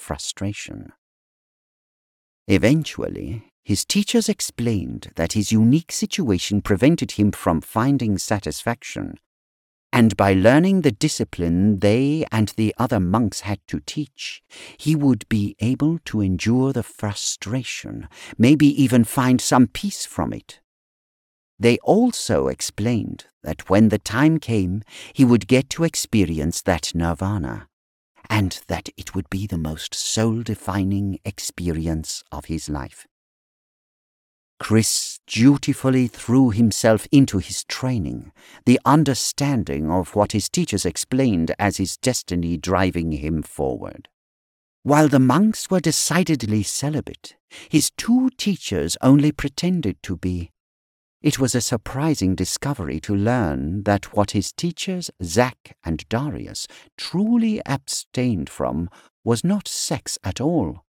frustration. Eventually, his teachers explained that his unique situation prevented him from finding satisfaction, and by learning the discipline they and the other monks had to teach, he would be able to endure the frustration, maybe even find some peace from it. They also explained that when the time came, he would get to experience that nirvana, and that it would be the most soul-defining experience of his life. Chris dutifully threw himself into his training, the understanding of what his teachers explained as his destiny driving him forward. While the monks were decidedly celibate, his two teachers only pretended to be. It was a surprising discovery to learn that what his teachers, Zach and Darius, truly abstained from was not sex at all.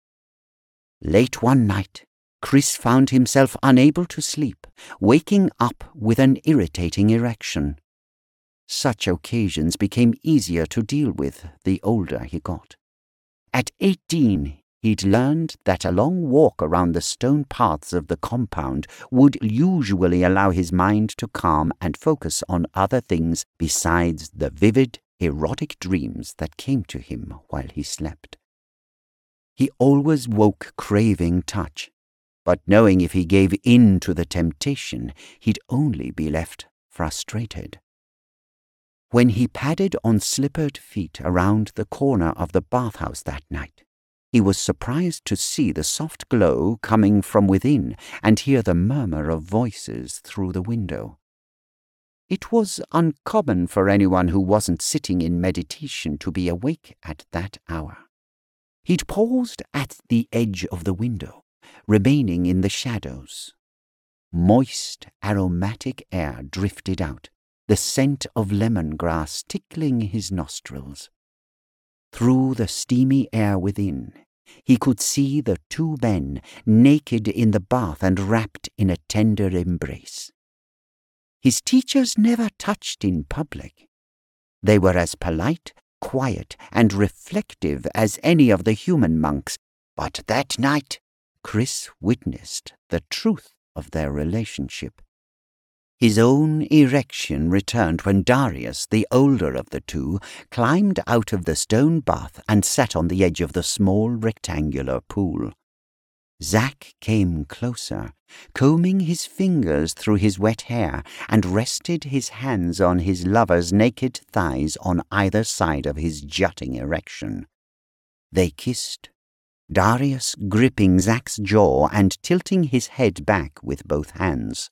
Late one night, Chris found himself unable to sleep, waking up with an irritating erection. Such occasions became easier to deal with the older he got. At 18, he'd learned that a long walk around the stone paths of the compound would usually allow his mind to calm and focus on other things besides the vivid, erotic dreams that came to him while he slept. He always woke craving touch, but knowing if he gave in to the temptation, he'd only be left frustrated. When he padded on slippered feet around the corner of the bathhouse that night, he was surprised to see the soft glow coming from within and hear the murmur of voices through the window. It was uncommon for anyone who wasn't sitting in meditation to be awake at that hour. He'd paused at the edge of the window, remaining in the shadows. Moist, aromatic air drifted out, the scent of lemongrass tickling his nostrils. Through the steamy air within, he could see the two men naked in the bath and wrapped in a tender embrace. His teachers never touched in public. They were as polite, quiet, and reflective as any of the human monks, but that night Chris witnessed the truth of their relationship. His own erection returned when Darius, the older of the two, climbed out of the stone bath and sat on the edge of the small rectangular pool. Zach came closer, combing his fingers through his wet hair, and rested his hands on his lover's naked thighs on either side of his jutting erection. They kissed, Darius gripping Zach's jaw and tilting his head back with both hands.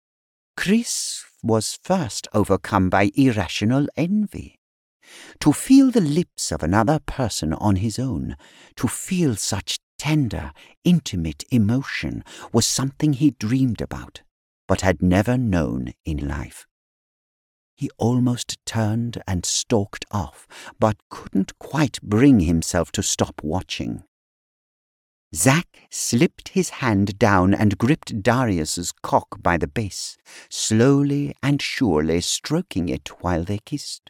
Chris was first overcome by irrational envy. To feel the lips of another person on his own, to feel such tender, intimate emotion was something he dreamed about, but had never known in life. He almost turned and stalked off, but couldn't quite bring himself to stop watching. Zach slipped his hand down and gripped Darius's cock by the base, slowly and surely stroking it while they kissed.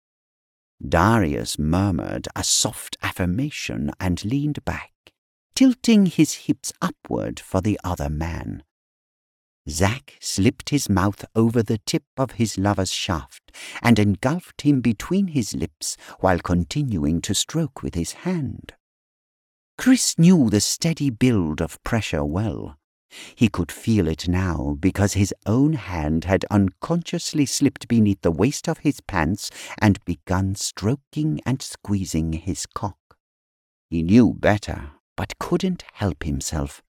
Darius murmured a soft affirmation and leaned back, tilting his hips upward for the other man. Zach slipped his mouth over the tip of his lover's shaft and engulfed him between his lips while continuing to stroke with his hand. Chris knew the steady build of pressure well. He could feel it now because his own hand had unconsciously slipped beneath the waist of his pants and begun stroking and squeezing his cock. He knew better, but couldn't help himself.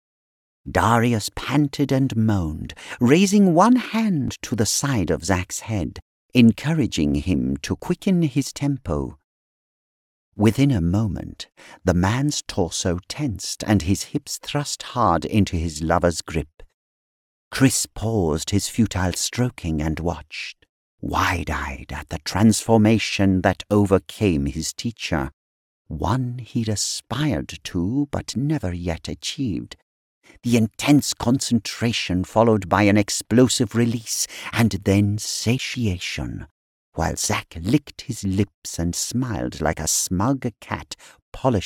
Darius panted and moaned, raising one hand to the side of Zach's head, encouraging him to quicken his tempo. Within a moment, the man's torso tensed and his hips thrust hard into his lover's grip. Chris paused his futile stroking and watched, wide-eyed at the transformation that overcame his teacher, one he'd aspired to but never yet achieved. The intense concentration followed by an explosive release and then satiation, while Zach licked his lips and smiled like a smug cat polishing